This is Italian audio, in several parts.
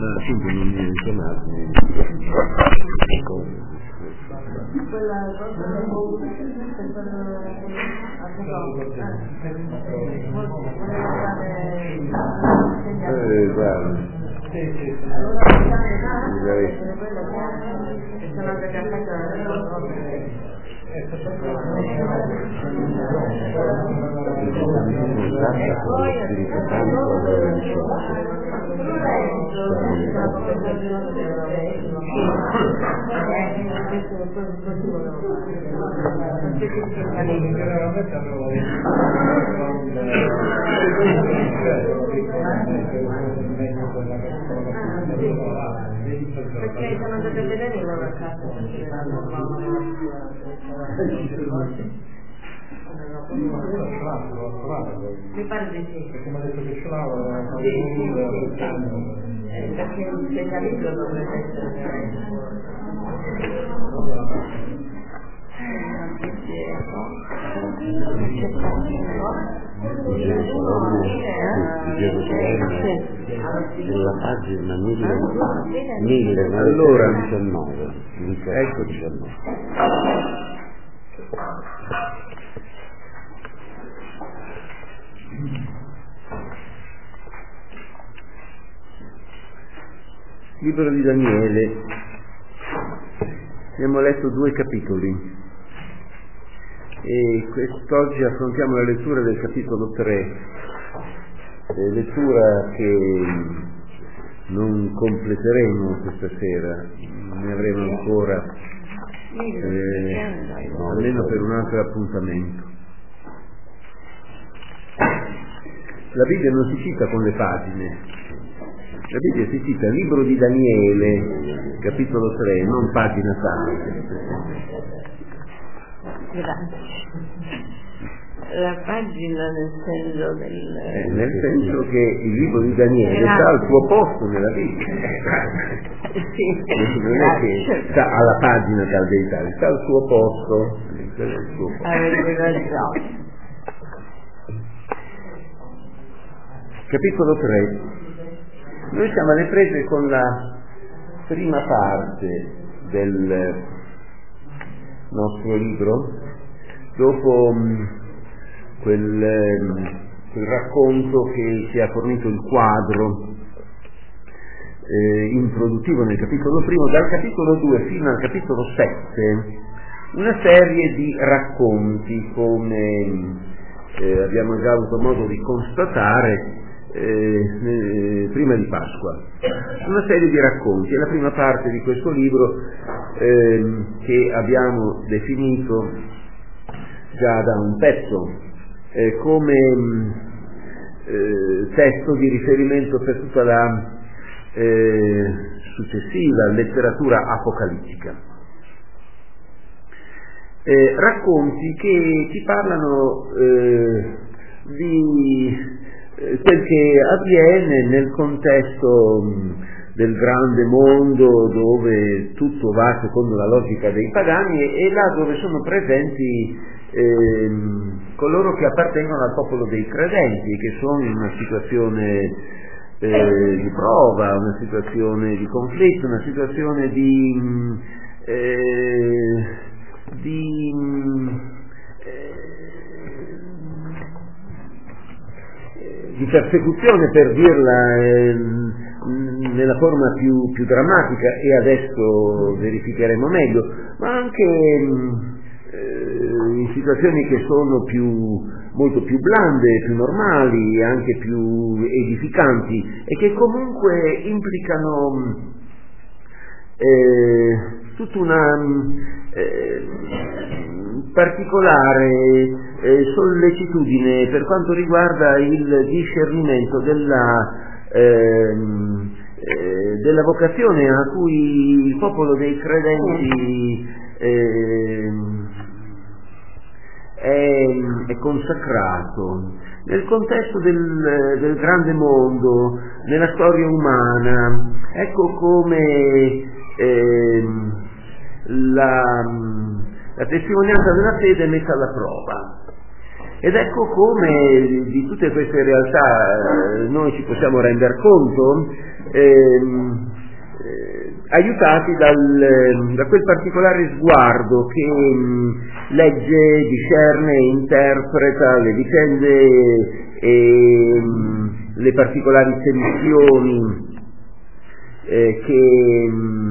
appunto non mi richiamato. Quella cosa perché sono andate a vedere la loro casa mi pare di sì, perché mi ha detto che ce l'aveva perché il specialista dovrebbe essere della pagina 1919 ecco 19. Libro di Daniele, abbiamo letto 2 capitoli e quest'oggi affrontiamo la lettura del capitolo 3, lettura che non completeremo questa sera, ne avremo ancora almeno per un altro appuntamento. La Bibbia non si cita con le pagine, la Bibbia si cita Libro di Daniele, capitolo 3, non pagina tal. Grazie. La pagina nel senso nel senso che il libro di Daniele sta al suo posto nella Bibbia. Sì. Non è che sta alla pagina dal deitario, sta al suo posto. Avete ragione. Capitolo 3. Noi siamo alle prese con la prima parte del nostro libro, dopo quel racconto che ci ha fornito il quadro introduttivo nel capitolo primo, dal capitolo 2 fino al capitolo 7, una serie di racconti, come abbiamo già avuto modo di constatare prima di Pasqua, una serie di racconti. È la prima parte di questo libro che abbiamo definito già da un pezzo come testo di riferimento per tutta la successiva letteratura apocalittica. Racconti che ci parlano di quel che avviene nel contesto del grande mondo, dove tutto va secondo la logica dei pagani e là dove sono presenti coloro che appartengono al popolo dei credenti, che sono in una situazione di prova, una situazione di conflitto, una situazione di persecuzione, per dirla nella forma più drammatica, e adesso verificheremo meglio, ma anche in situazioni che sono molto più blande, più normali, anche più edificanti, e che comunque implicano tutta una particolare sollecitudine per quanto riguarda il discernimento della vocazione a cui il popolo dei credenti è consacrato nel contesto del grande mondo, nella storia umana. Ecco come la testimonianza della fede è messa alla prova. Ed ecco come di tutte queste realtà noi ci possiamo rendere conto aiutati da quel particolare sguardo che legge, discerne e interpreta le vicende e le particolari tensioni che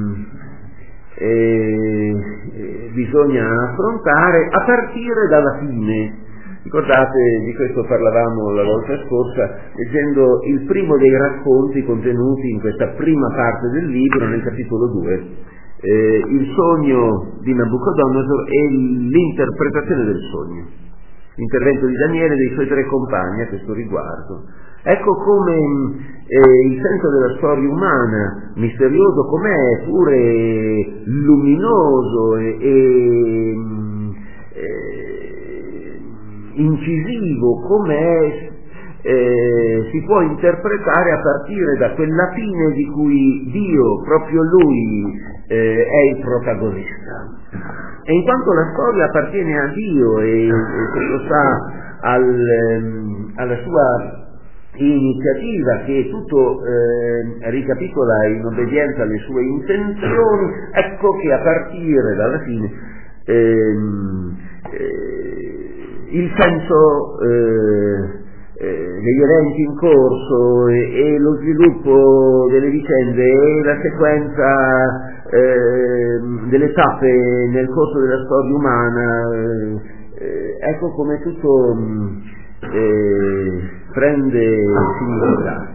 bisogna affrontare a partire dalla fine. Ricordate, di questo parlavamo la volta scorsa, leggendo il primo dei racconti contenuti in questa prima parte del libro, nel capitolo 2, il sogno di Nabucodonosor e l'interpretazione del sogno, l'intervento di Daniele e dei suoi 3 compagni a questo riguardo. Ecco come il senso della storia umana, misterioso com'è, pure luminoso e incisivo com'è, si può interpretare a partire da quella fine di cui Dio, proprio Lui, è il protagonista. E in quanto la storia appartiene a Dio e questo sta alla sua iniziativa, che tutto ricapitola in obbedienza alle sue intenzioni, ecco che a partire dalla fine il senso degli eventi in corso e lo sviluppo delle vicende e la sequenza delle tappe nel corso della storia umana, ecco come tutto prende significato.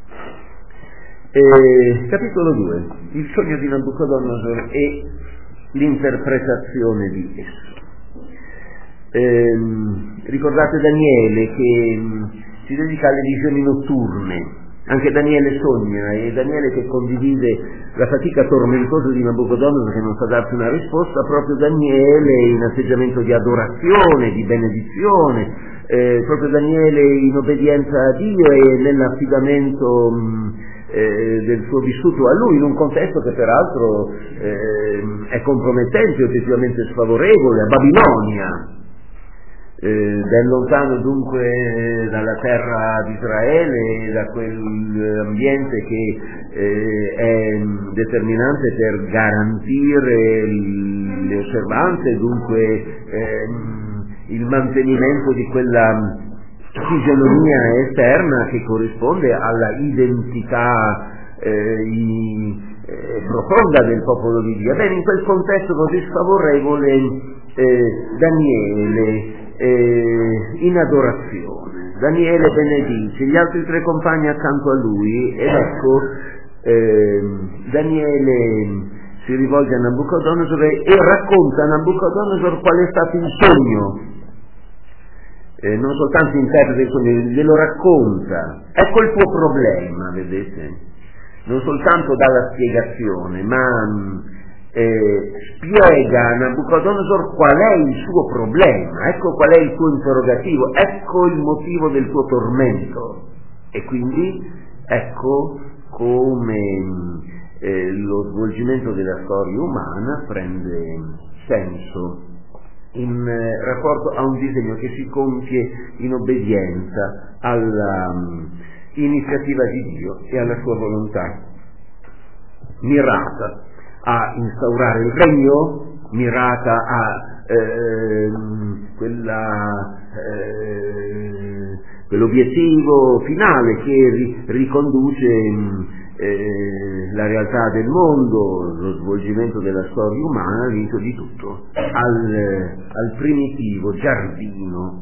Capitolo 2. Il sogno di Nabucodonosor e l'interpretazione di esso. Ricordate Daniele che si dedica alle visioni notturne. Anche Daniele sogna, e Daniele che condivide la fatica tormentosa di Nabucodonosor che non sa darsi una risposta, proprio Daniele in atteggiamento di adorazione, di benedizione, proprio Daniele in obbedienza a Dio e nell'affidamento del suo vissuto a Lui, in un contesto che peraltro è compromettente, oggettivamente sfavorevole, a Babilonia. Ben lontano dunque dalla terra di Israele, da quell'ambiente che è determinante per garantire le osservanze, dunque il mantenimento di quella fisionomia esterna che corrisponde alla identità profonda del popolo di Dio. Bene, in quel contesto così sfavorevole Daniele in adorazione, Daniele benedice gli altri 3 compagni accanto a lui, ed ecco Daniele si rivolge a Nabucodonosor e racconta a Nabucodonosor qual è stato il sogno. Non soltanto interpreta il sogno, glielo racconta. Ecco il tuo problema, vedete? Non soltanto dà la spiegazione, ma spiega a Nabucodonosor qual è il suo problema, ecco qual è il tuo interrogativo, ecco il motivo del tuo tormento. E quindi ecco come lo svolgimento della storia umana prende senso in rapporto a un disegno che si compie in obbedienza alla iniziativa di Dio e alla sua volontà mirata a instaurare il regno, mirata a quell'obiettivo finale che riconduce la realtà del mondo, lo svolgimento della storia umana, all'inizio di tutto, al primitivo giardino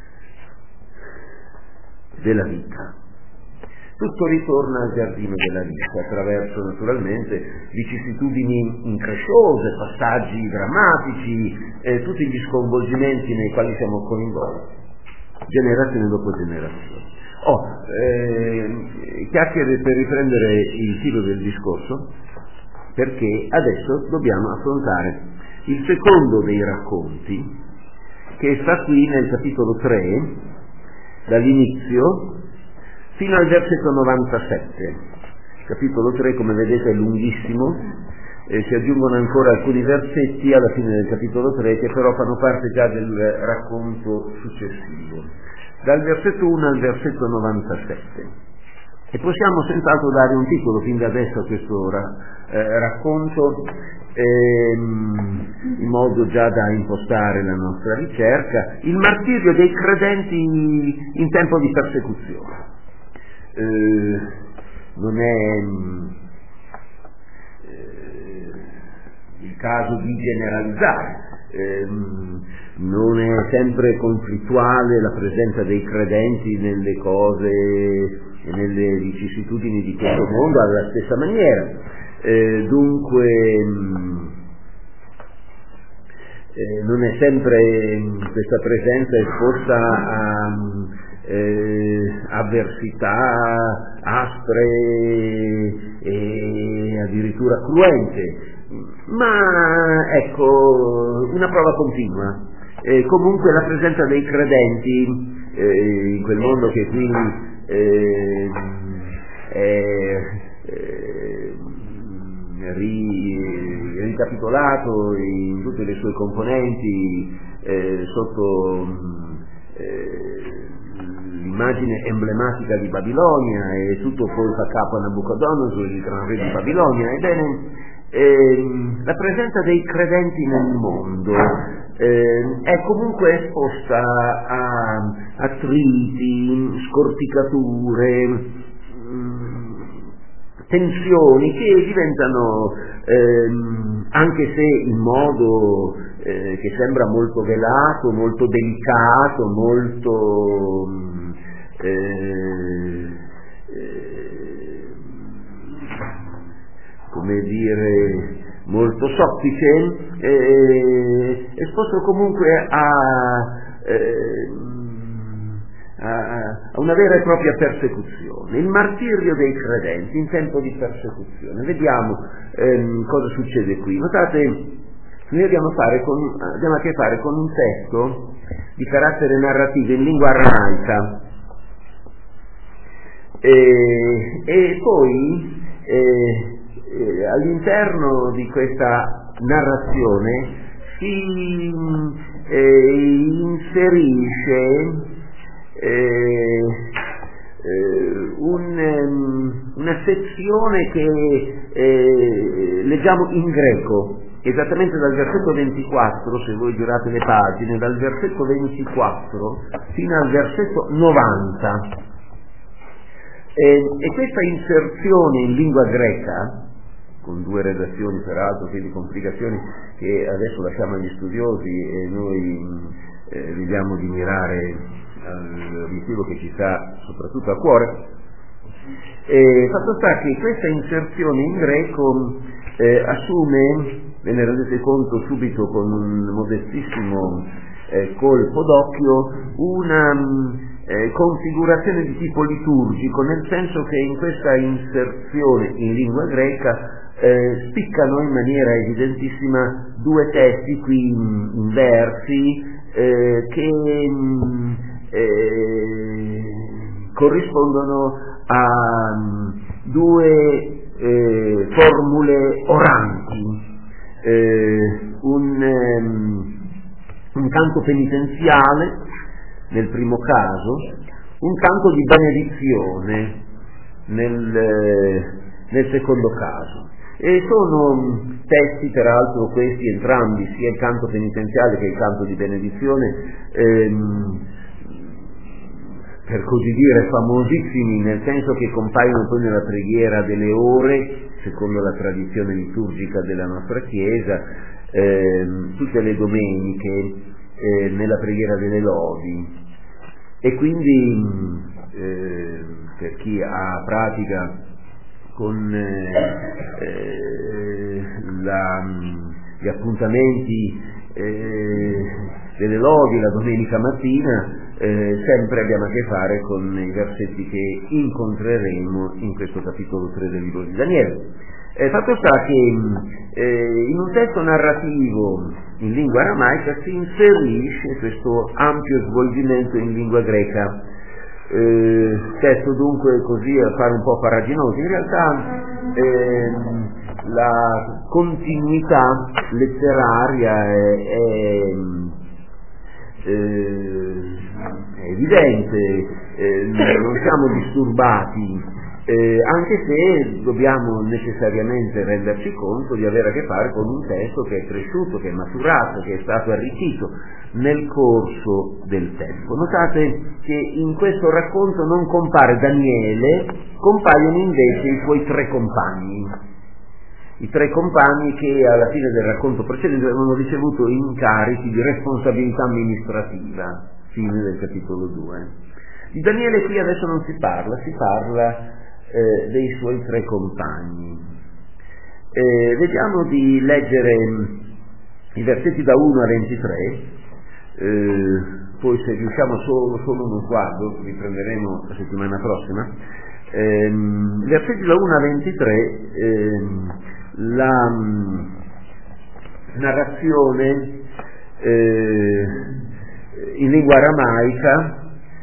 della vita. Tutto ritorna al giardino della vita attraverso naturalmente vicissitudini incresciose, passaggi drammatici, tutti gli sconvolgimenti nei quali siamo coinvolti, generazione dopo generazione. Chiacchiere per riprendere il filo del discorso, perché adesso dobbiamo affrontare il secondo dei racconti, che sta qui nel capitolo 3, dall'inizio fino al versetto 97. Capitolo 3, come vedete, è lunghissimo, si aggiungono ancora alcuni versetti alla fine del capitolo 3 che però fanno parte già del racconto successivo, dal versetto 1 al versetto 97. E possiamo senz'altro dare un titolo fin da adesso a questo racconto, in modo già da impostare la nostra ricerca: il martirio dei credenti in tempo di persecuzione. Non è il caso di generalizzare, non è sempre conflittuale la presenza dei credenti nelle cose e nelle vicissitudini di questo mondo alla stessa maniera. Dunque non è sempre questa presenza esposta a avversità aspre e addirittura cruente, ma ecco, una prova continua. Comunque la presenza dei credenti in quel mondo che qui è ricapitolato in tutte le sue componenti sotto l'immagine emblematica di Babilonia, e tutto poi fa capo a Nabucodonosor, il gran re di Babilonia. Ebbene, la presenza dei credenti nel mondo è comunque esposta a attriti, scorticature, tensioni che diventano, anche se in modo che sembra molto velato, molto delicato, molto come dire, molto soffice, esposto comunque a una vera e propria persecuzione, il martirio dei credenti in tempo di persecuzione. Vediamo cosa succede qui. Notate, noi abbiamo a che fare con un testo di carattere narrativo in lingua aramaica, e poi all'interno di questa narrazione si inserisce una sezione che leggiamo in greco, esattamente dal versetto 24, se voi girate le pagine, dal versetto 24 fino al versetto 90. E questa inserzione in lingua greca, con due redazioni peraltro, quindi complicazioni che adesso lasciamo agli studiosi e noi vediamo di mirare all'obiettivo che ci sta soprattutto a cuore. Fatto sta che questa inserzione in greco assume, ve ne rendete conto subito con un modestissimo colpo d'occhio, una configurazione di tipo liturgico, nel senso che in questa inserzione in lingua greca spiccano in maniera evidentissima due testi qui in versi che corrispondono a due formule oranti, un canto penitenziale nel primo caso, un canto di benedizione nel secondo caso. E sono testi, peraltro, questi entrambi, sia il canto penitenziale che il canto di benedizione, per così dire famosissimi, nel senso che compaiono poi nella preghiera delle ore, secondo la tradizione liturgica della nostra Chiesa, tutte le domeniche, nella preghiera delle lodi. E quindi per chi ha pratica con gli appuntamenti delle lodi la domenica mattina, sempre abbiamo a che fare con i versetti che incontreremo in questo capitolo 3 del libro di Daniele. Fatto sta che in un testo narrativo in lingua aramaica si inserisce questo ampio svolgimento in lingua greca, testo dunque così a fare un po' farraginoso. In realtà la continuità letteraria è evidente, non siamo disturbati, anche se dobbiamo necessariamente renderci conto di avere a che fare con un testo che è cresciuto, che è maturato, che è stato arricchito nel corso del tempo. Notate che in questo racconto non compare Daniele, compaiono invece i suoi tre compagni. I tre compagni che alla fine del racconto precedente avevano ricevuto incarichi di responsabilità amministrativa, fine del capitolo 2. Di Daniele qui adesso non si parla dei suoi tre compagni. Vediamo di leggere i versetti da 1 a 23, poi se riusciamo solo uno sguardo, riprenderemo la settimana prossima. Versetti da 1 a 23, la narrazione in lingua aramaica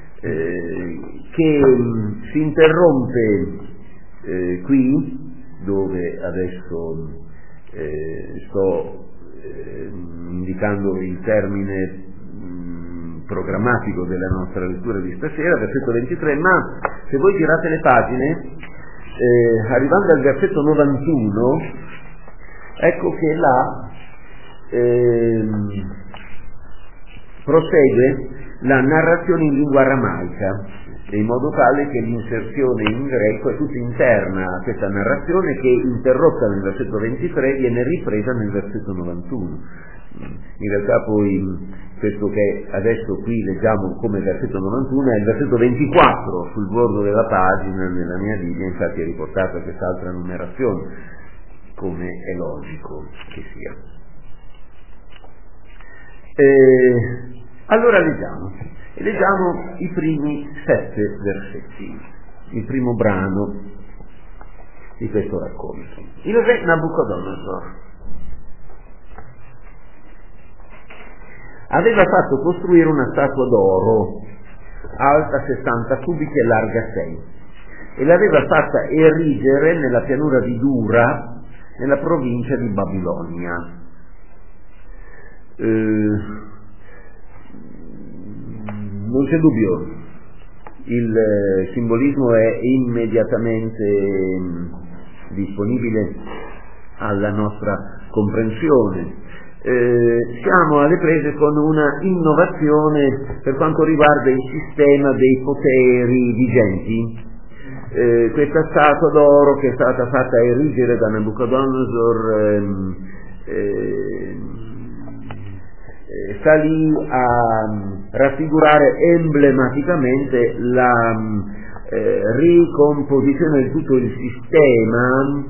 che si interrompe qui, dove adesso sto indicando il termine programmatico della nostra lettura di stasera, versetto 23, ma se voi girate le pagine, arrivando al versetto 91, ecco che là prosegue la narrazione in lingua aramaica, in modo tale che l'inserzione in greco è tutta interna a questa narrazione, che interrotta nel versetto 23 viene ripresa nel versetto 91. In realtà poi questo che adesso qui leggiamo come versetto 91 è il versetto 24 sul bordo della pagina nella mia Bibbia, infatti è riportata quest'altra numerazione, come è logico che sia. Allora leggiamo i primi 7 versetti, il primo brano di questo racconto. Il re Nabucodonosor aveva fatto costruire una statua d'oro alta 60 cubici e larga 6 e l'aveva fatta erigere nella pianura di Dura, nella provincia di Babilonia. Non c'è dubbio, il simbolismo è immediatamente disponibile alla nostra comprensione. Siamo alle prese con una innovazione per quanto riguarda il sistema dei poteri vigenti. Questa statua d'oro che è stata fatta erigere da Nabucodonosor sta lì a raffigurare emblematicamente la ricomposizione di tutto il sistema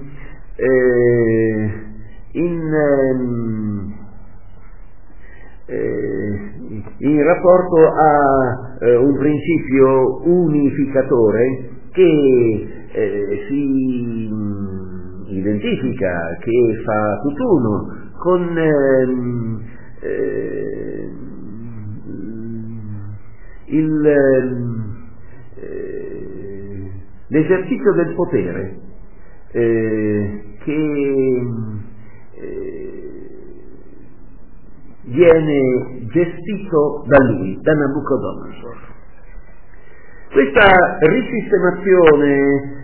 in rapporto a un principio unificatore che si identifica, che fa tutt'uno con l'esercizio del potere che viene gestito da lui, da Nabucodonosor. Questa risistemazione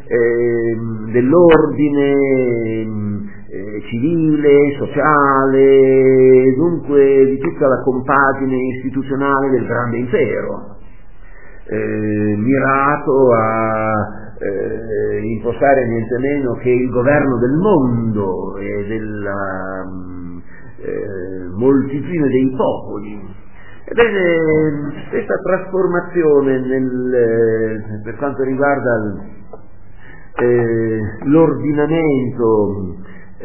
dell'ordine civile, sociale, dunque di tutta la compagine istituzionale del grande impero, mirato a impostare niente meno che il governo del mondo e della moltitudine dei popoli. Ebbene, questa trasformazione per quanto riguarda l'ordinamento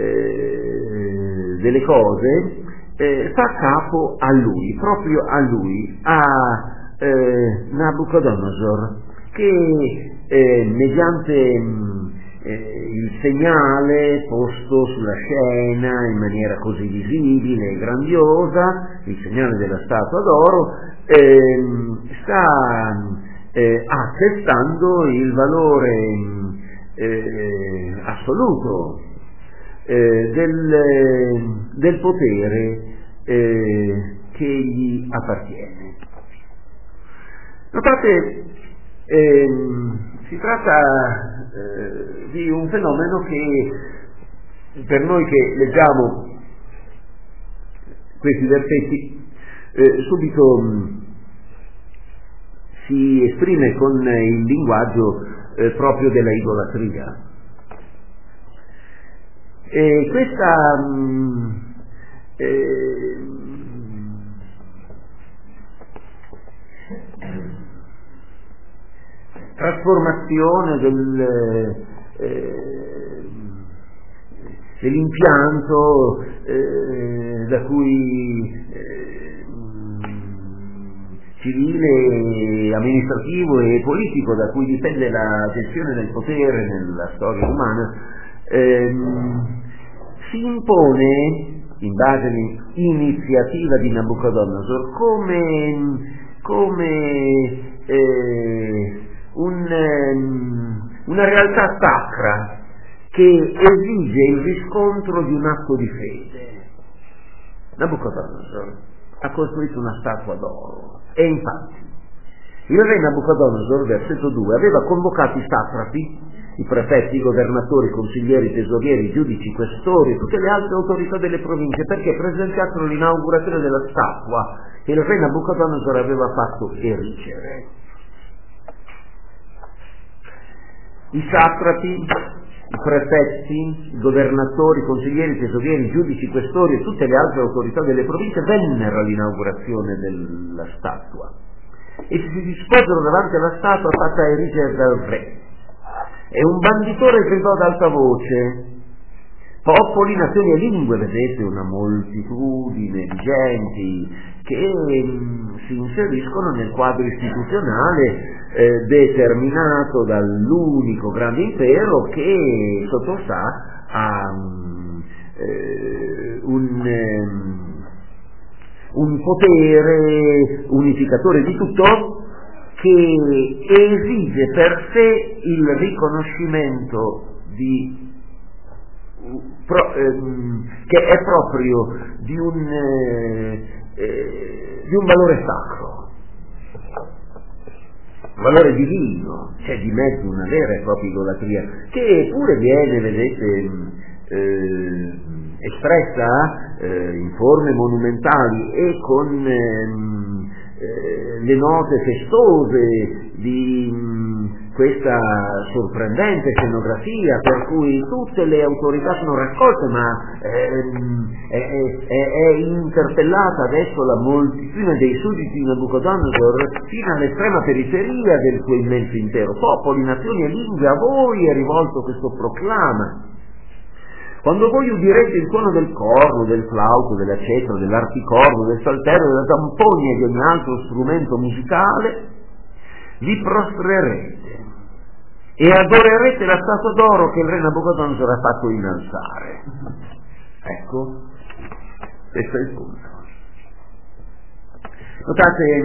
delle cose fa capo a lui, proprio a lui, a Nabucodonosor, che mediante il segnale posto sulla scena in maniera così visibile e grandiosa, il segnale della statua d'oro, sta attestando il valore assoluto del potere che gli appartiene. Notate, si tratta di un fenomeno che per noi che leggiamo questi versetti subito si esprime con il linguaggio proprio della idolatria. E questa trasformazione dell'impianto da cui civile, amministrativo e politico da cui dipende la gestione del potere nella storia umana, si impone in base all'iniziativa di Nabucodonosor come una realtà sacra che esige il riscontro di un atto di fede. Nabucodonosor ha costruito una statua d'oro e infatti il re Nabucodonosor, versetto 2, aveva convocato i satrapi, i prefetti, i governatori, i consiglieri, i tesorieri, i giudici, i questori, tutte le altre autorità delle province perché presentassero l'inaugurazione della statua che il re Nabucodonosor aveva fatto erigere. I satrapi, i prefetti, i governatori, i consiglieri, i tesorieri, i giudici, i questori e tutte le altre autorità delle province vennero all'inaugurazione della statua e si disposero davanti alla statua fatta erigere dal re. E un banditore gridò ad alta voce: popoli, nazioni e lingue, vedete una moltitudine di genti che si inseriscono nel quadro istituzionale determinato dall'unico grande impero che sottostà a un potere unificatore di tutto che esige per sé il riconoscimento che è proprio di un valore sacro, un valore divino. C'è di mezzo una vera e propria idolatria che pure viene, vedete, espressa in forme monumentali e con le note festose di questa sorprendente scenografia per cui tutte le autorità sono raccolte, ma è interpellata adesso la moltitudine dei sudditi di Nabucodonosor fino all'estrema periferia del suo immenso impero. Popoli, nazioni e lingue, a voi è rivolto questo proclama. Quando voi udirete il suono del corno, del flauto, della cetra, dell'arpicorno, del salterio, della zampogna e di ogni altro strumento musicale, vi prostrerete e adorerete la statua d'oro che il re Nabucodonosor ha fatto innalzare. Ecco, questo è il punto. Notate,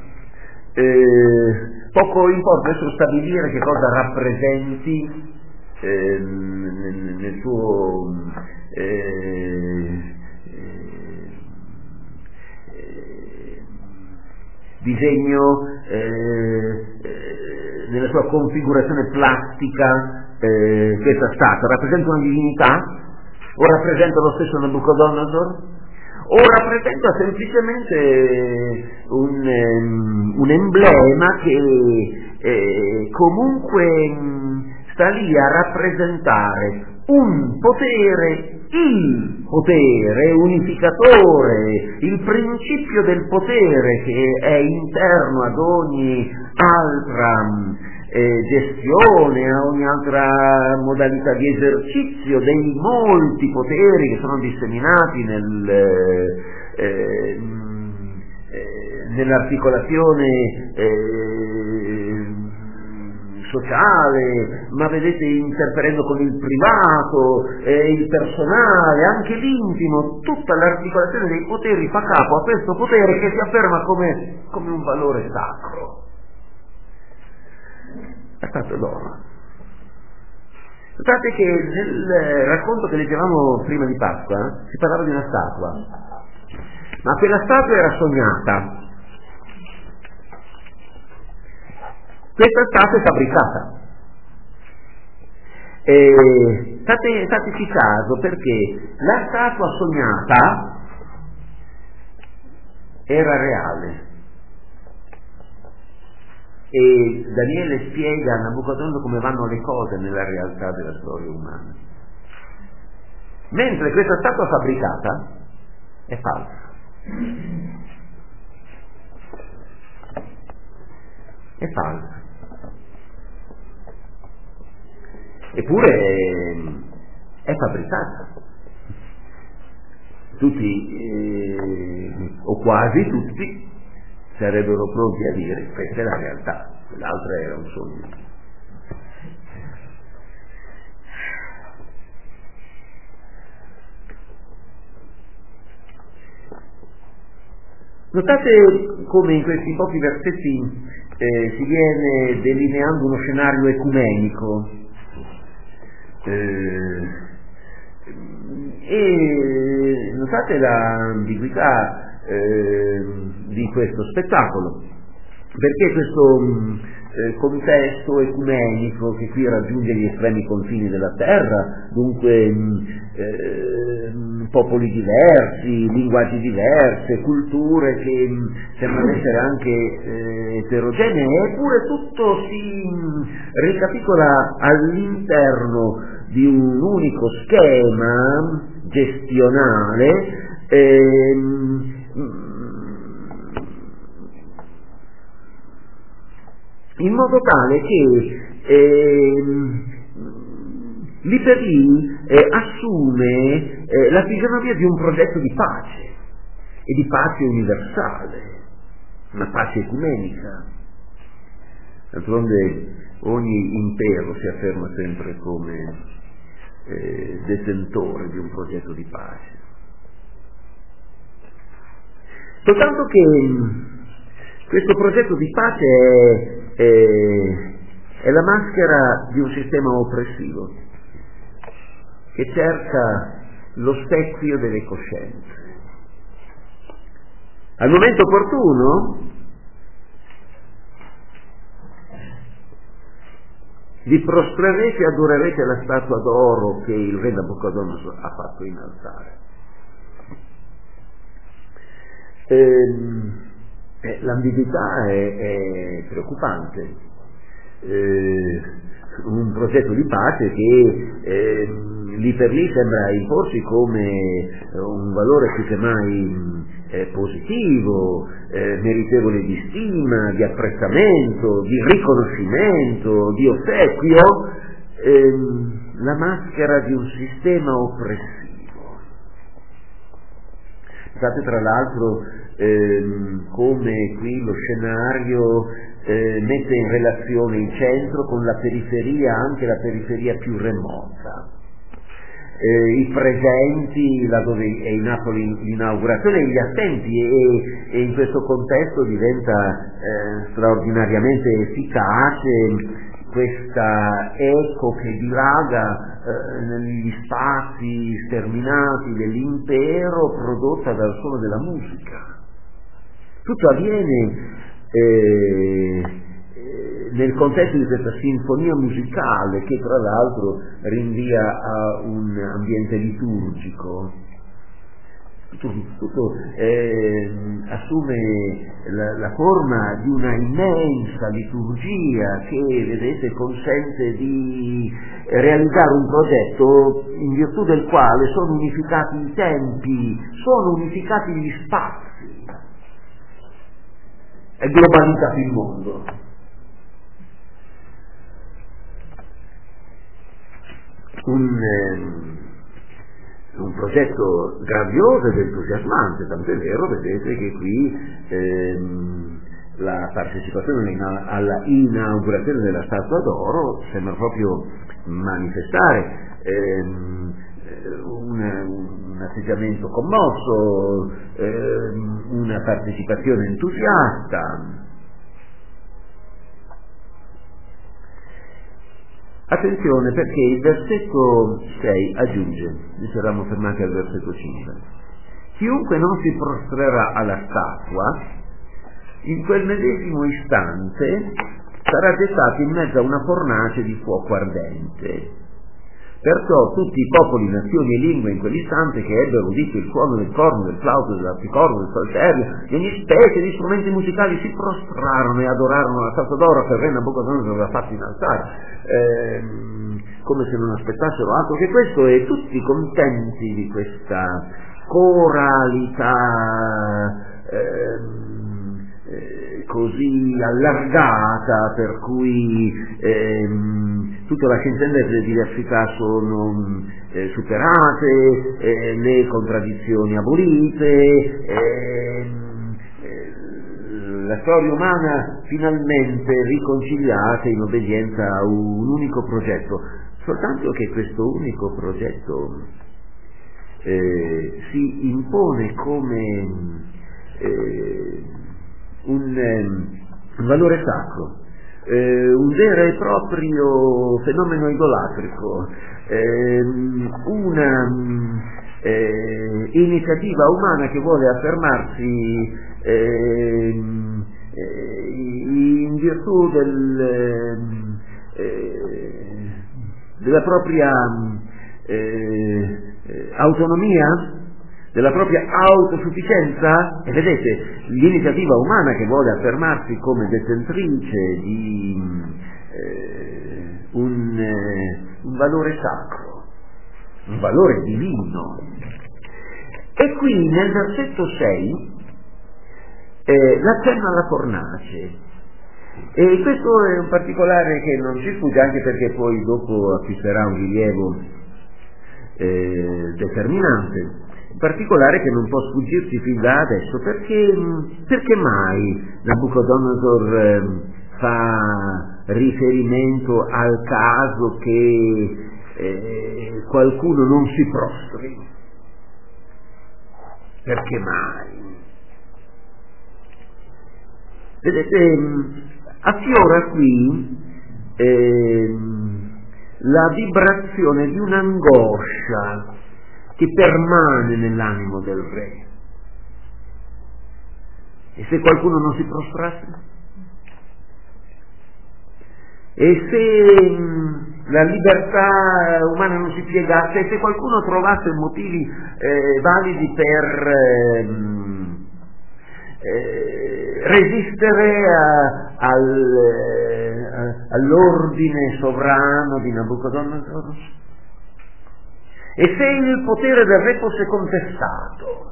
poco importa adesso stabilire che cosa rappresenti nel suo disegno, nella sua configurazione plastica, questa statua rappresenta una divinità o rappresenta lo stesso Nabucodonosor o rappresenta semplicemente un emblema che comunque sta lì a rappresentare un potere, il potere unificatore, il principio del potere che è interno ad ogni altra gestione, a ogni altra modalità di esercizio dei molti poteri che sono disseminati nell'articolazione sociale, ma vedete interferendo con il privato, il personale, anche l'intimo, tutta l'articolazione dei poteri fa capo a questo potere che si afferma come un valore sacro. La statua d'oro. Notate che nel racconto che leggevamo prima di Pasqua si parlava di una statua, ma quella statua era sognata. Questa statua è fabbricata. Fateci caso, perché la statua sognata era reale. E Daniele spiega a Nabucodonosor come vanno le cose nella realtà della storia umana. Mentre questa statua fabbricata è falsa. È falsa. Eppure è fabbricata. Tutti, o quasi tutti, sarebbero pronti a dire questa è la realtà, l'altra era un sogno. Notate come in questi pochi versetti si viene delineando uno scenario ecumenico e notate l'ambiguità di questo spettacolo, perché questo contesto ecumenico che qui raggiunge gli estremi confini della terra, dunque popoli diversi, linguaggi diverse, culture che sembrano essere anche eterogenee, eppure tutto si ricapitola all'interno di un unico schema gestionale in modo tale che lì per lì assume la fisionomia di un progetto di pace e di pace universale, una pace ecumenica. D'altronde ogni impero si afferma sempre come detentore di un progetto di pace. Soltanto che questo progetto di pace è la maschera di un sistema oppressivo che cerca l'ossequio delle coscienze. Al momento opportuno vi prostrerete e adorerete la statua d'oro che il re Nabucodonosor ha fatto innalzare. L'ambiguità è preoccupante. Un progetto di pace che lì per lì sembra imporsi come un valore più che mai positivo, meritevole di stima, di apprezzamento, di riconoscimento, di ossequio, la maschera di un sistema oppressivo. Pensate tra l'altro come qui lo scenario mette in relazione il centro con la periferia, anche la periferia più remota. I presenti, là dove è in atto l'inaugurazione, e gli attenti, e in questo contesto diventa straordinariamente efficace questa eco che dilaga negli spazi sterminati dell'impero, prodotta dal suono della musica. Tutto avviene nel contesto di questa sinfonia musicale che tra l'altro rinvia a un ambiente liturgico. Tutto assume la forma di una immensa liturgia che, vedete, consente di realizzare un progetto in virtù del quale sono unificati i tempi, sono unificati gli spazi, è globalizzato il mondo. Un progetto grandioso ed entusiasmante, tanto è vero, vedete che qui la partecipazione alla inaugurazione della Statua d'Oro sembra proprio manifestare un atteggiamento commosso, una partecipazione entusiasta. Attenzione, perché il versetto 6 aggiunge, noi ci eravamo fermati al versetto 5, chiunque non si prostrerà alla statua, in quel medesimo istante sarà gettato in mezzo a una fornace di fuoco ardente. Perciò tutti i popoli, nazioni e lingue in quell'istante che ebbero udito il suono del corno, del flauto, dell'arpicorno, del salterio, di ogni specie di strumenti musicali si prostrarono e adorarono la statua d'oro che il re Nabucodonosor aveva fatto innalzare, come se non aspettassero altro che questo, e tutti contenti di questa coralità così allargata, per cui tutta la scienza e le diversità sono superate, le contraddizioni abolite, la storia umana finalmente riconciliata in obbedienza a un unico progetto, soltanto che questo unico progetto si impone come un valore sacro, un vero e proprio fenomeno idolatrico, una iniziativa umana che vuole affermarsi in virtù della propria autonomia, della propria autosufficienza. E vedete, l'iniziativa umana che vuole affermarsi come detentrice di un valore sacro, un valore divino. E qui nel versetto 6 l'accenno alla fornace, e questo è un particolare che non ci sfugge, anche perché poi dopo acquisterà un rilievo determinante, in particolare che non può sfuggirci fin da adesso, perché mai Nabucodonosor fa riferimento al caso che qualcuno non si prostri? Perché mai? Vedete, affiora qui la vibrazione di un'angoscia che permane nell'animo del re. E se qualcuno non si prostrasse? E se la libertà umana non si piegasse? E se qualcuno trovasse motivi validi per resistere all'ordine sovrano di Nabucodonosor? E se il potere del re fosse contestato?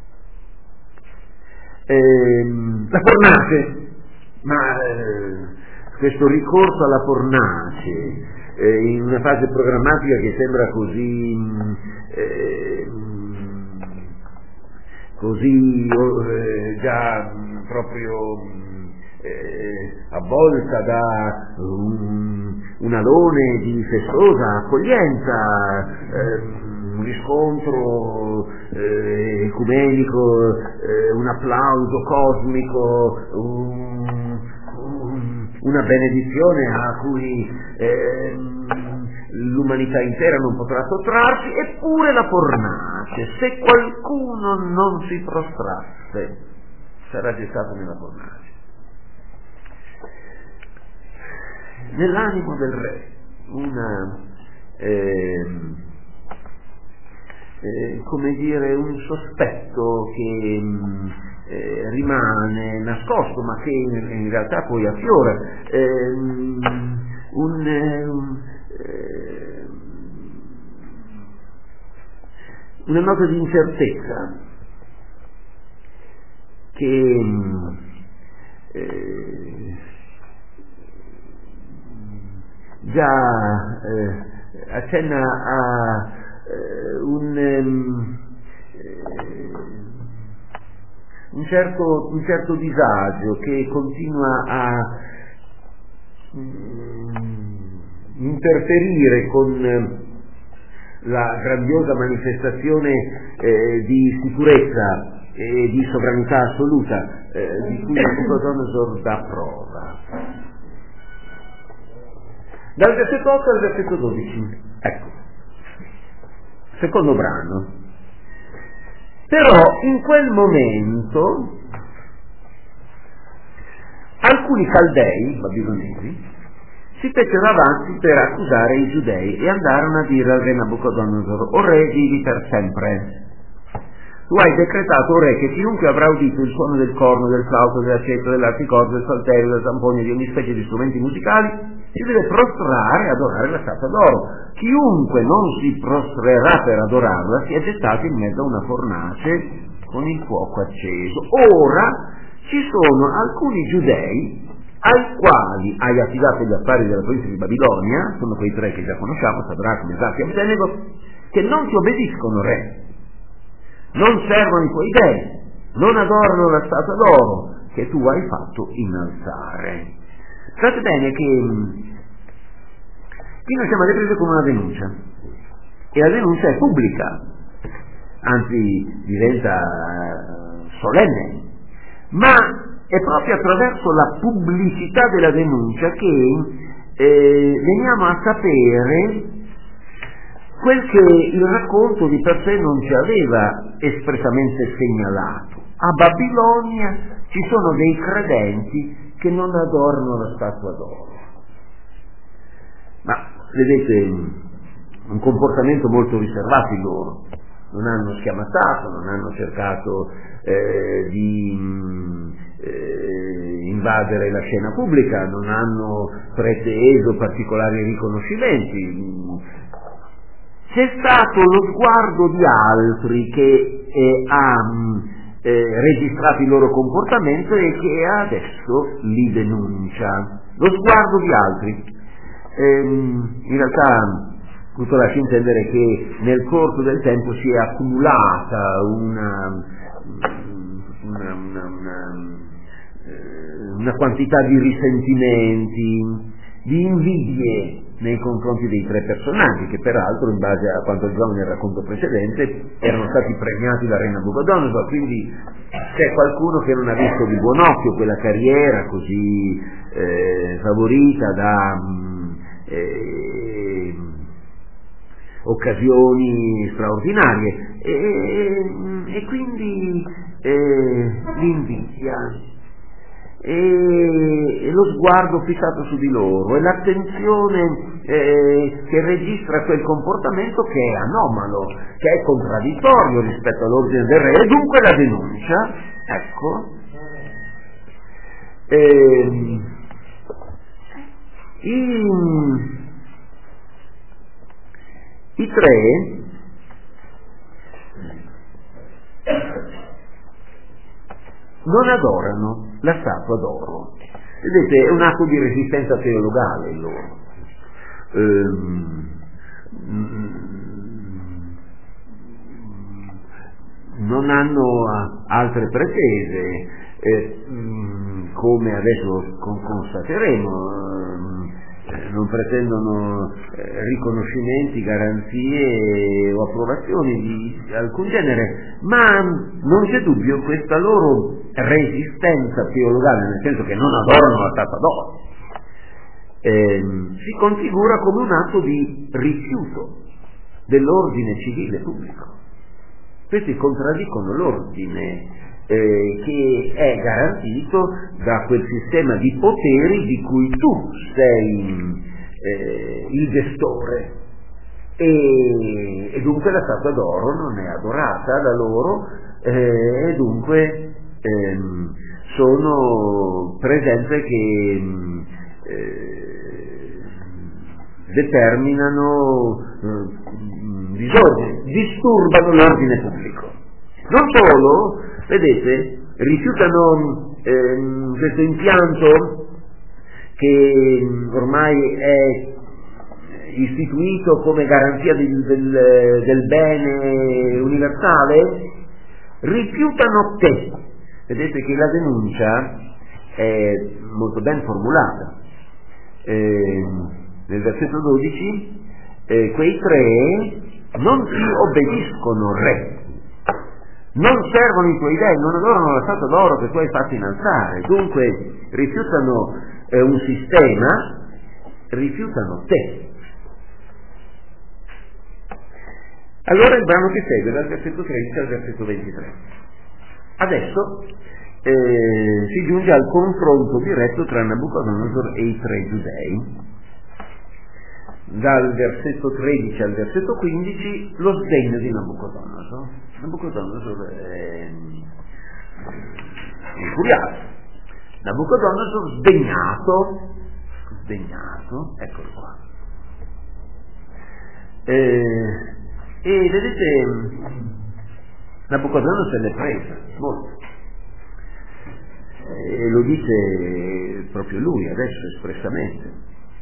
La fornace, ma questo ricorso alla fornace in una fase programmatica che sembra così già proprio avvolta da un alone di festosa accoglienza, un riscontro ecumenico, un applauso cosmico, una benedizione a cui l'umanità intera non potrà sottrarsi. Eppure la fornace, se qualcuno non si prostrasse, sarà gettato nella fornace. Nell'animo del re come dire, un sospetto che rimane nascosto, ma che in realtà poi affiora, una nota di incertezza che già accenna a un certo disagio che continua a interferire con la grandiosa manifestazione di sicurezza e di sovranità assoluta di cui Nabucodonosor dà prova. Dal versetto 8 al versetto 12. Ecco, secondo brano. Però in quel momento alcuni caldei, babilonesi, si fecero avanti per accusare i giudei e andarono a dire al re Nabucodonosor: o re, vivi per sempre. Tu hai decretato, o re, che chiunque avrà udito il suono del corno, del flauto, dell'aceto, dell'arpicordo, del salterio, del zampogno e di ogni specie di strumenti musicali si deve prostrare e adorare la statua d'oro. Chiunque non si prostrerà per adorarla si è gettato in mezzo a una fornace con il fuoco acceso. Ora ci sono alcuni giudei ai quali hai affidato gli affari della provincia di Babilonia, sono quei tre che già conosciamo, Sadraco, Mesacco e Abednego, che non ti obbediscono, re, non servono i tuoi dei, non adorano la statua d'oro che tu hai fatto innalzare. Sapete bene che qui noi siamo alle prese con una denuncia, e la denuncia è pubblica, anzi diventa solenne, ma è proprio attraverso la pubblicità della denuncia che veniamo a sapere quel che il racconto di per sé non ci aveva espressamente segnalato. A Babilonia ci sono dei credenti che non adorano la statua d'oro. Ma vedete, un comportamento molto riservato in loro. Non hanno schiamazzato, non hanno cercato di invadere la scena pubblica, non hanno preteso particolari riconoscimenti. C'è stato lo sguardo di altri che ha registrato il loro comportamento e che adesso li denuncia. Lo sguardo di altri. In realtà tutto lascia intendere che nel corso del tempo si è accumulata una quantità di risentimenti, di invidie nei confronti dei tre personaggi, che peraltro, in base a quanto dicevamo nel racconto precedente, erano stati premiati da re Nabucodonosor. Quindi c'è qualcuno che non ha visto di buon occhio quella carriera così favorita da occasioni straordinarie, e quindi l'invidia e lo sguardo fissato su di loro e l'attenzione che registra quel comportamento che è anomalo, che è contraddittorio rispetto all'ordine del re, e dunque la denuncia. Ecco, i tre non adorano la statua d'oro. Vedete, è un atto di resistenza teologale in loro. Non hanno altre pretese, come adesso constateremo. Non pretendono riconoscimenti, garanzie o approvazioni di alcun genere, ma non c'è dubbio questa loro resistenza teologale, nel senso che non adorano la statua d'oro, si configura come un atto di rifiuto dell'ordine civile pubblico. Questi contraddicono l'ordine che è garantito da quel sistema di poteri di cui tu sei il gestore, e dunque la statua d'oro non è adorata da loro, e dunque sono presenze che determinano disordine, disturbano l'ordine pubblico. Non solo, vedete, rifiutano questo impianto che ormai è istituito come garanzia del bene universale, rifiutano te. Vedete che la denuncia è molto ben formulata. Nel versetto 12, quei tre non ti obbediscono, re. Non servono i tuoi dei, non adorano la statua d'oro che tu hai fatto innalzare. Dunque rifiutano un sistema rifiutano te. Allora il brano che segue dal versetto 13 al versetto 23. Adesso si giunge al confronto diretto tra Nabucodonosor e i 3 giudei. Dal versetto 13 al versetto 15 lo sdegno di Nabucodonosor. Nabucodonosor è infuriato. Nabucodonosor sdegnato, eccolo qua. E vedete, Nabucodonosor se l'è presa molto. E lo dice proprio lui adesso espressamente.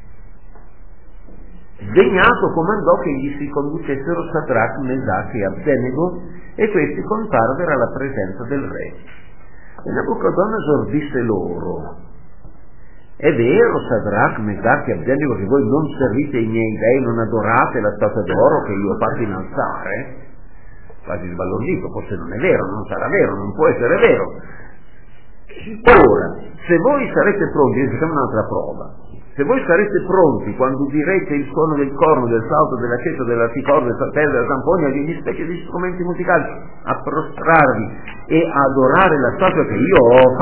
Sdegnato comandò che gli si conducessero Sadrach, Mesach e Abednego, e questi comparvero alla presenza del re. E Nabucodonosor disse loro: è vero, Sadrach, Mesach e Abednego, che voi non servite i miei dei, non adorate la statua d'oro che io ho fatto innalzare? Quasi sbalordito, forse non è vero, non sarà vero, non può essere vero. Ora, se voi sarete pronti, facciamo un'altra prova. Se voi sarete pronti quando udirete il suono del corno, del flauto, dell'aceto, dell'articorno, del saltello, della zamponia, di ogni specie di strumenti musicali, a prostrarvi e adorare la statua che io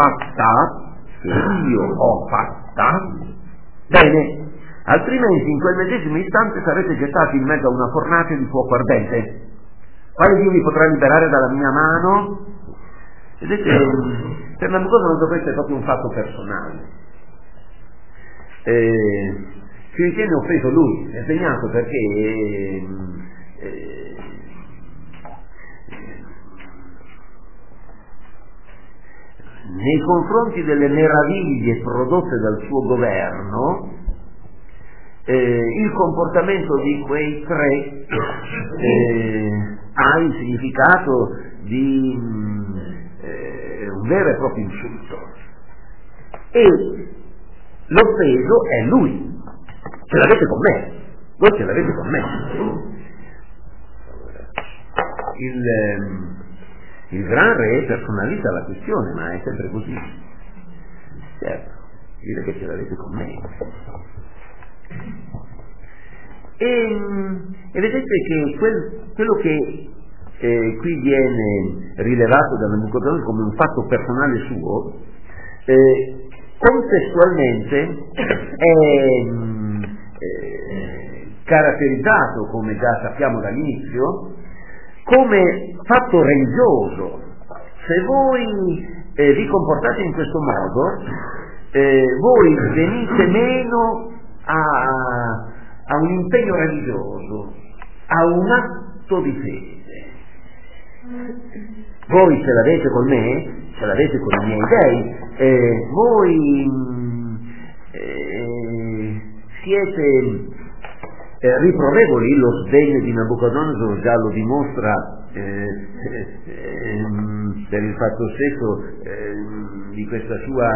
ho fatta, bene, altrimenti in quel medesimo istante sarete gettati in mezzo a una fornace di fuoco ardente. Quale Dio vi potrà liberare dalla mia mano? Vedete, per Nabucodonosor questo è proprio un fatto personale. Si ritiene offeso lui, è segnato perché nei confronti delle meraviglie prodotte dal suo governo, il comportamento di quei 3 ha il significato di un vero e proprio insulto. E l'offeso è lui. Ce l'avete con me. Voi ce l'avete con me. Il gran re personalizza la questione, ma è sempre così. Certo, dire che ce l'avete con me. E vedete che quello che qui viene rilevato da Nabucodonosor come un fatto personale suo, contestualmente è caratterizzato, come già sappiamo dall'inizio, come fatto religioso. Se voi vi comportate in questo modo, voi venite meno a un impegno religioso, a un atto di fede. Voi ce l'avete con me, ce l'avete con i miei dei, voi siete riprovevoli. Lo sdegno di Nabucodonosor già lo dimostra per il fatto stesso di questa sua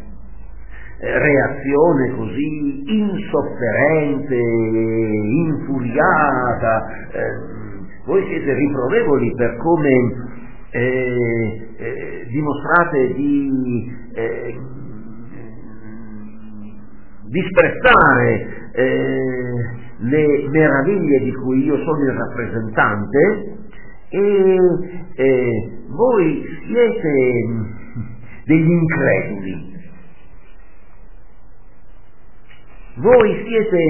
reazione così insofferente, infuriata. Voi siete riprovevoli per come dimostrate di disprezzare le meraviglie di cui io sono il rappresentante, e voi siete degli increduli. Voi siete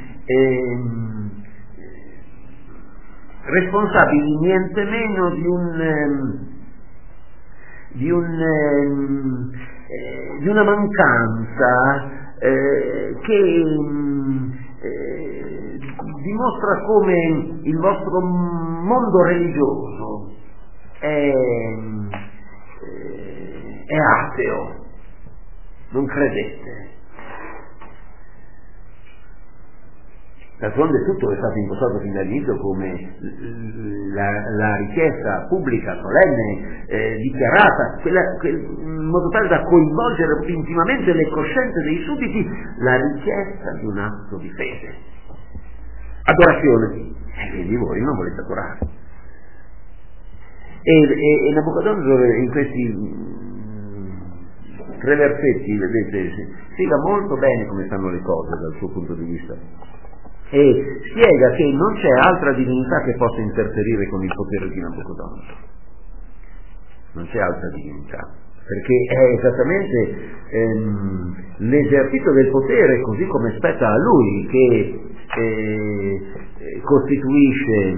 responsabili niente meno di una mancanza che dimostra come il vostro mondo religioso è ateo, non credete. D'altronde tutto è stato impostato fin dall'inizio come la richiesta pubblica, solenne, dichiarata, in modo tale da coinvolgere intimamente le coscienze dei sudditi, la richiesta di un atto di fede. Adorazione. E quindi voi non volete adorare. E Nabucodonosor in questi 3 versetti, vedete, spiega molto bene come stanno le cose dal suo punto di vista e spiega che non c'è altra divinità che possa interferire con il potere di Nabucodonosor. Non c'è altra divinità, perché è esattamente l'esercizio del potere, così come spetta a lui, che costituisce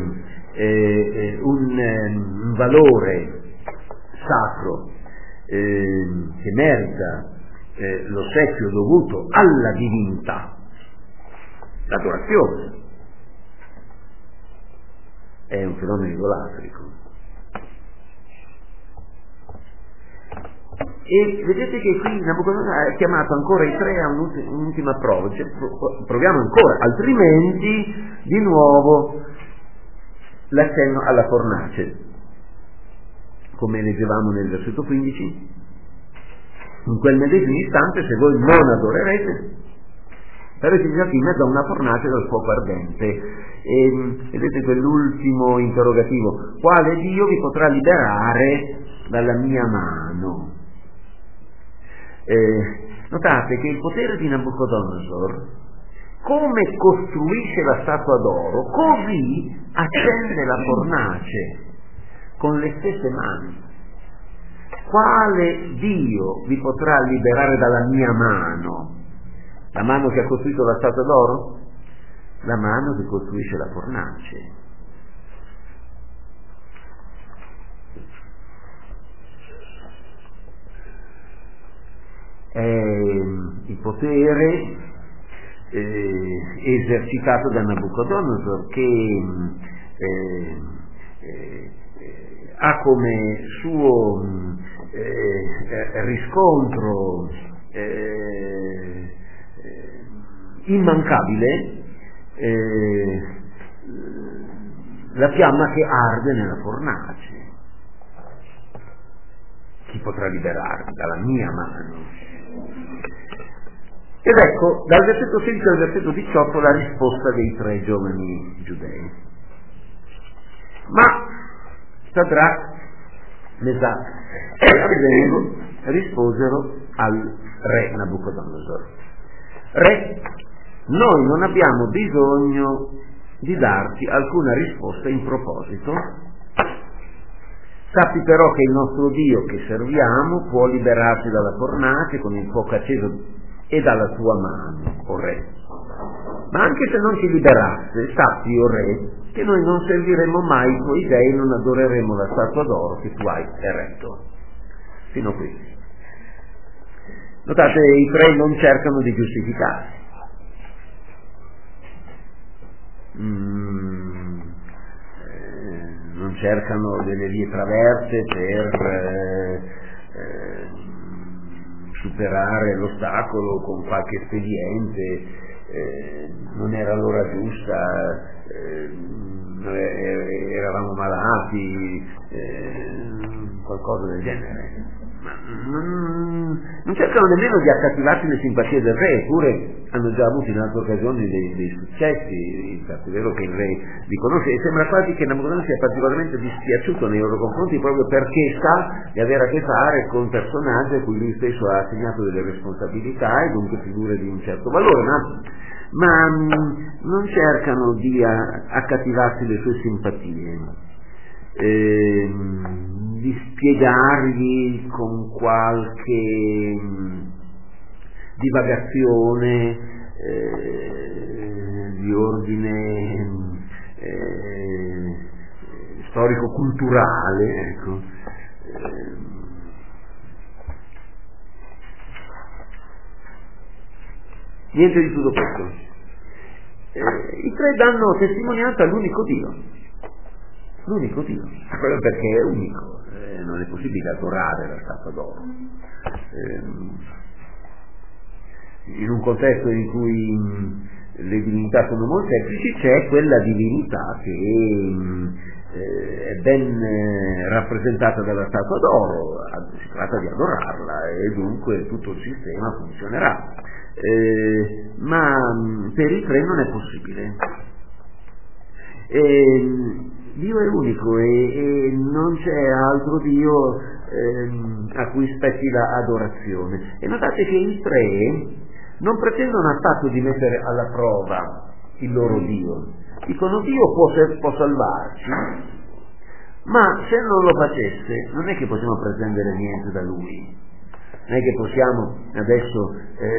un valore sacro che merita l'ossequio dovuto alla divinità. L'adorazione è un fenomeno idolatrico. E vedete che qui Nabucodonosor ha chiamato ancora i 3 a un'ultima prova, cioè, proviamo ancora, altrimenti di nuovo l'accenno alla fornace, come leggevamo nel versetto 15. In quel medesimo istante, se voi non adorerete, sarete gettati in mezzo a una fornace dal fuoco ardente. E vedete quell'ultimo interrogativo: quale Dio vi potrà liberare dalla mia mano? Notate che il potere di Nabucodonosor, come costruisce la statua d'oro, così accende la fornace con le stesse mani. Quale Dio vi potrà liberare dalla mia mano? La mano che ha costruito la statua d'oro? La mano che costruisce la fornace. È il potere esercitato da Nabucodonosor, che ha come suo riscontro immancabile la fiamma che arde nella fornace. Chi potrà liberarmi dalla mia mano? Ed ecco, dal versetto 16 al versetto 18 la risposta dei 3 giovani giudei. Ma Sadrach, Mesach e Abednego risposero al re Nabucodonosor: Re, noi non abbiamo bisogno di darti alcuna risposta in proposito. Sappi però che il nostro Dio che serviamo può liberarti dalla fornace con il fuoco acceso e dalla tua mano, o re. Ma anche se non ti liberasse, sappi, o re, che noi non serviremo mai i tuoi dei e non adoreremo la statua d'oro che tu hai eretto. Fino qui. Notate, i 3 non cercano di giustificarsi. Non cercano delle vie traverse per superare l'ostacolo con qualche espediente, non era l'ora giusta, eravamo malati, qualcosa del genere. Ma non cercano nemmeno di accattivarsi le simpatie del re, eppure hanno già avuto in altre occasioni dei successi. Infatti è vero che il re li conosce e sembra quasi che Nabucodonosor sia particolarmente dispiaciuto nei loro confronti, proprio perché sa di avere a che fare con personaggi a cui lui stesso ha assegnato delle responsabilità e dunque figure di un certo valore, ma non cercano di accattivarsi le sue simpatie, di spiegargli con qualche divagazione di ordine storico-culturale, ecco. Niente di tutto questo. I 3 danno testimonianza all'unico Dio. L'unico Dio, quello perché è unico, non è possibile adorare la statua d'oro. In un contesto in cui le divinità sono molteplici, c'è quella divinità che è ben rappresentata dalla statua d'oro, si tratta di adorarla e dunque tutto il sistema funzionerà. Ma per i 3 non è possibile. Dio è unico e non c'è altro Dio a cui spetti l'adorazione. E notate che i tre non pretendono affatto di mettere alla prova il loro Dio. Dicono: Dio può salvarci, ma se non lo facesse non è che possiamo pretendere niente da Lui. Non è che possiamo adesso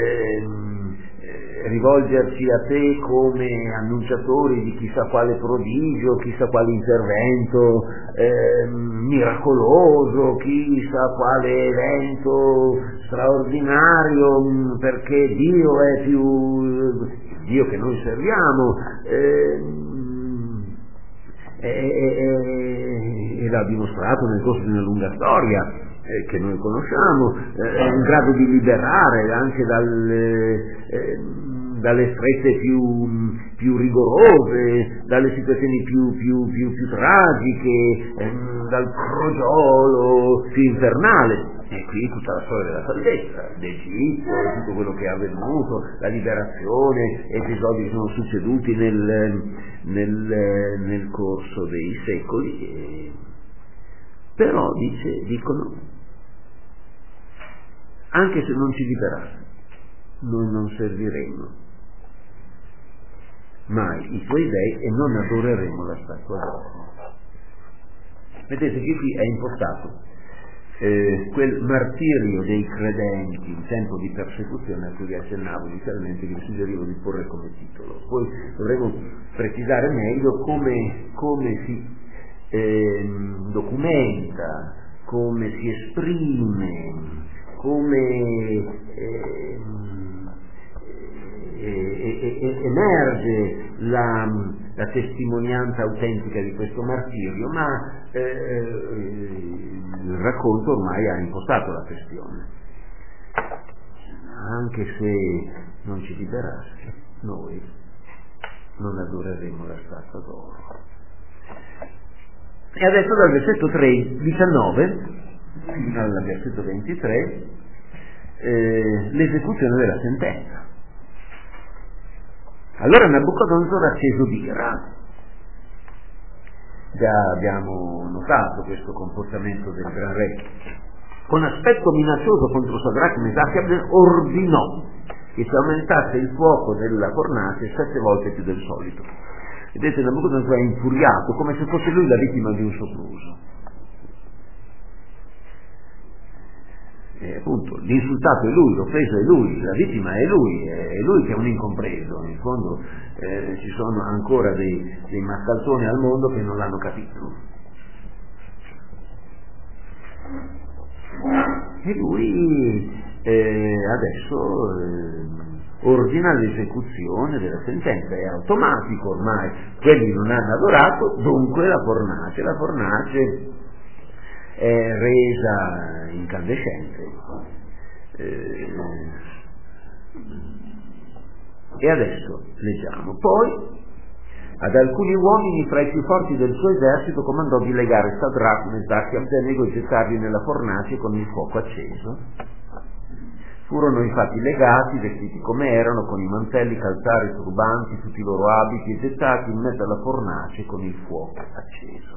rivolgerci a te come annunciatori di chissà quale prodigio, chissà quale intervento miracoloso, chissà quale evento straordinario, perché Dio è più Dio che noi serviamo, e l'ha dimostrato nel corso di una lunga storia che noi conosciamo, è in grado di liberare anche dalle strette più rigorose, dalle situazioni più tragiche, dal crogiolo più infernale. E qui tutta la storia della salvezza, l'Egitto, tutto quello che è avvenuto, la liberazione, episodi che sono succeduti nel corso dei secoli. Però dicono, anche se non ci liberasse, noi non serviremo mai i tuoi dei e non adoreremo la statua d'oro. Vedete che qui è impostato quel martirio dei credenti in tempo di persecuzione a cui vi accennavo inizialmente, che vi suggerivo di porre come titolo. Poi dovremo precisare meglio come si documenta, come si esprime, come emerge la testimonianza autentica di questo martirio, ma il racconto ormai ha impostato la questione. Anche se non ci liberasse, noi non adoreremo la statua d'oro. E adesso dal versetto 19 fino al versetto 23 l'esecuzione della sentenza. Allora Nabucodonosor ha acceso d'ira. Già abbiamo notato questo comportamento del gran re. Con aspetto minaccioso contro Sadrach, Mesach e Abednego ordinò che si aumentasse il fuoco della fornace 7 volte più del solito. Vedete, Nabucodonosor è infuriato, come se fosse lui la vittima di un sopruso. Appunto, l'insultato è lui, l'offeso è lui, la vittima è lui che è un incompreso. In fondo ci sono ancora dei mascalzoni al mondo che non l'hanno capito. E lui adesso ordina l'esecuzione della sentenza, è automatico ormai, quelli non hanno adorato, dunque la fornace è resa incandescente. E adesso leggiamo. Poi ad alcuni uomini fra i più forti del suo esercito comandò di legare Sadrach, Mesach e Abednego e gettarli nella fornace con il fuoco acceso. Furono infatti legati, vestiti come erano, con i mantelli, calzari, turbanti, tutti i loro abiti, e gettati in mezzo alla fornace con il fuoco acceso.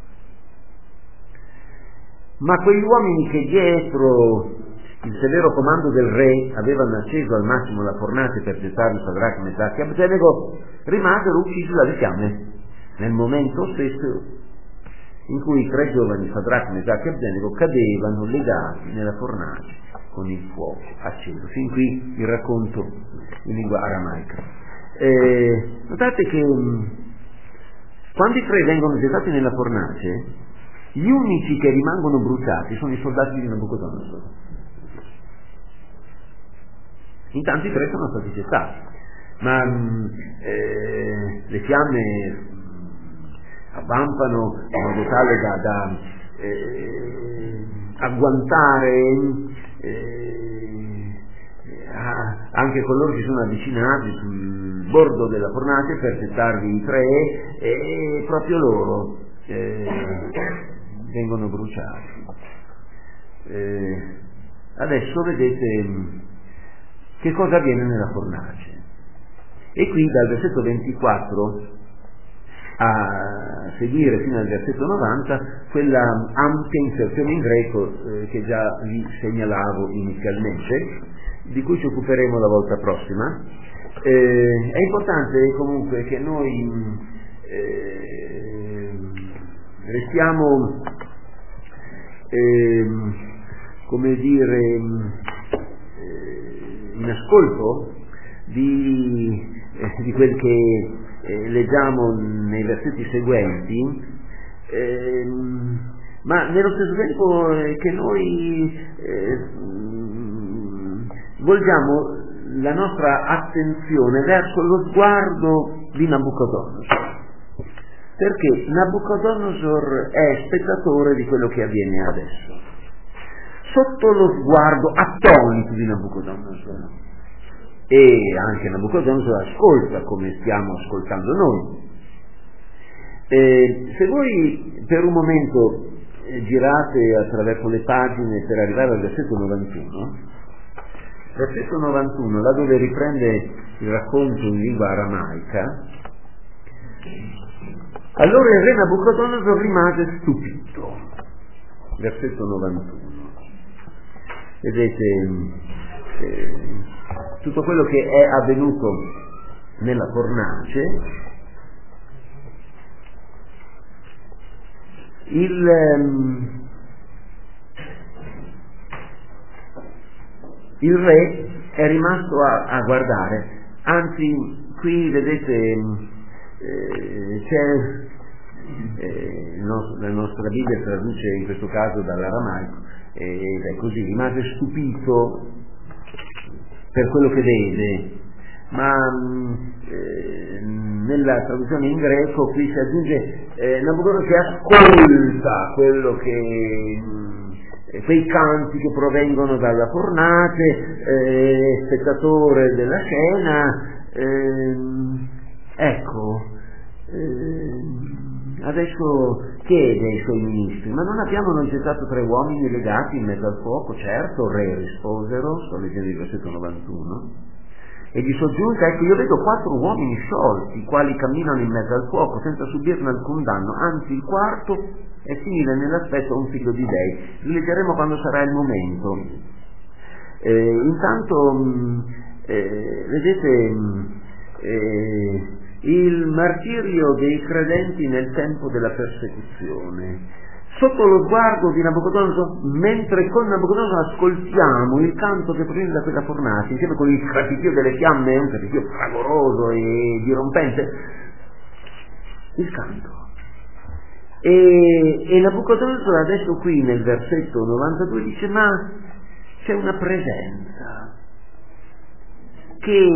Ma quegli uomini che dietro il severo comando del re avevano acceso al massimo la fornace per gettare Sadrach, Mesach e Abednego rimasero uccisi dalle fiamme nel momento stesso in cui i 3 giovani Sadrach, Mesach e Abednego cadevano legati nella fornace con il fuoco acceso. Fin qui il racconto in lingua aramaica. Notate che quando i 3 vengono gettati nella fornace, gli unici che rimangono bruciati sono i soldati di Nabucodonosor. Intanto i 3 sono stati gettati, ma le fiamme avvampano in modo tale da agguantare anche coloro che sono avvicinati sul bordo della fornace per gettarvi i 3, e proprio loro vengono bruciati. Adesso vedete che cosa avviene nella fornace. E qui dal versetto 24 a seguire fino al versetto 90 quella ampia inserzione in greco che già vi segnalavo inizialmente, di cui ci occuperemo la volta prossima. È importante comunque che noi restiamo, come dire, in ascolto di quel che leggiamo nei versetti seguenti, ma nello stesso tempo che noi volgiamo la nostra attenzione verso lo sguardo di Nabucodonosor, perché Nabucodonosor è spettatore di quello che avviene adesso. Sotto lo sguardo attonito di Nabucodonosor, e anche Nabucodonosor ascolta come stiamo ascoltando noi. Se voi per un momento girate attraverso le pagine per arrivare al versetto 91, là dove riprende il racconto in lingua aramaica, allora il re Nabucodonosor rimase stupito. Versetto 91. Vedete, tutto quello che è avvenuto nella fornace, il re è rimasto a guardare, anzi qui vedete c'è la nostra Bibbia traduce in questo caso dall'aramaico ed è così, rimase stupito per quello che vede, ma nella traduzione in greco qui si aggiunge Nabucodonosor che ascolta quello che quei canti che provengono dalla fornace, spettatore della scena, adesso chiede ai suoi ministri: ma non abbiamo noi gettato 3 uomini legati in mezzo al fuoco? Certo, re, risposero, sto leggendo il versetto 91, e di soggiunta, ecco, io vedo 4 uomini sciolti, i quali camminano in mezzo al fuoco senza subirne alcun danno, anzi il quarto è simile nell'aspetto a un figlio di dei. Li leggeremo quando sarà il momento. Intanto vedete il martirio dei credenti nel tempo della persecuzione. Sotto lo sguardo di Nabucodonosor, mentre con Nabucodonosor ascoltiamo il canto che proviene da quella fornace, insieme con il crepitio delle fiamme, un crepitio fragoroso e dirompente, il canto. E Nabucodonosor adesso qui nel versetto 92 dice: ma c'è una presenza che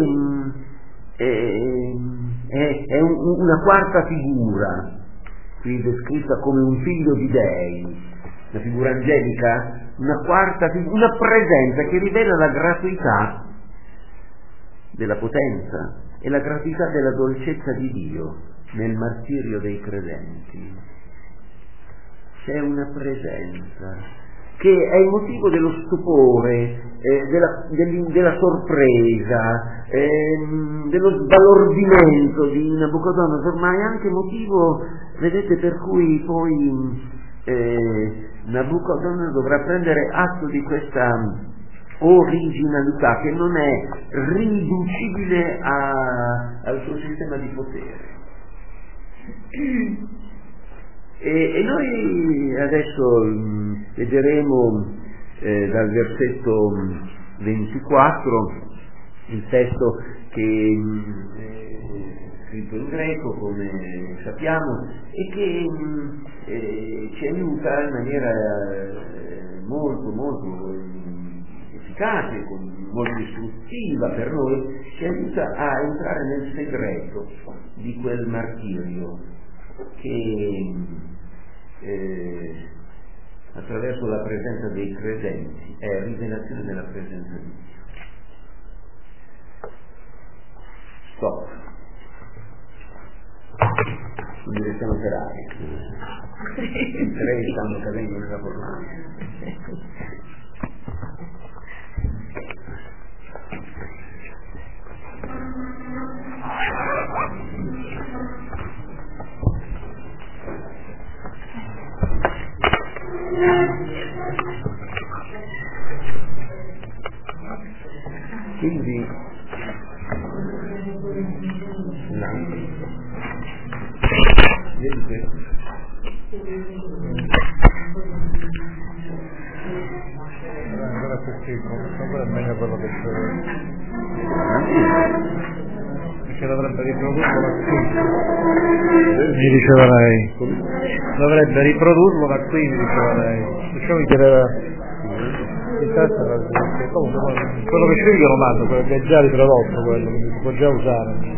è una quarta figura, qui descritta come un figlio di dei, una figura angelica, una presenza che rivela la gratuità della potenza e la gratuità della dolcezza di Dio nel martirio dei credenti. C'è una presenza che è il motivo dello stupore, della sorpresa, dello sbalordimento di Nabucodonosor, ma è anche motivo, vedete, per cui poi Nabucodonosor dovrà prendere atto di questa originalità che non è riducibile al suo sistema di potere. E noi adesso leggeremo dal versetto 24 il testo che è scritto in greco, come sappiamo, e che ci aiuta in maniera molto efficace, molto istruttiva per noi, ci aiuta a entrare nel segreto di quel martirio che attraverso la presenza dei credenti è rivelazione della presenza di Dio. Stop. Quindi restiamo per aria. I 3 stanno cadendo nella fornace. Quindi vedi questo? Ancora più scritto, ancora è meglio quello che c'è. Perché dovrebbe riprodurlo da qui. Mi diceva lei. Dovrebbe riprodurlo da qui, mi diceva lei. Perciò mi chiedeva comunque quello che sceglie lo mando, quello che è già riprodotto, quello, quindi si può già usare.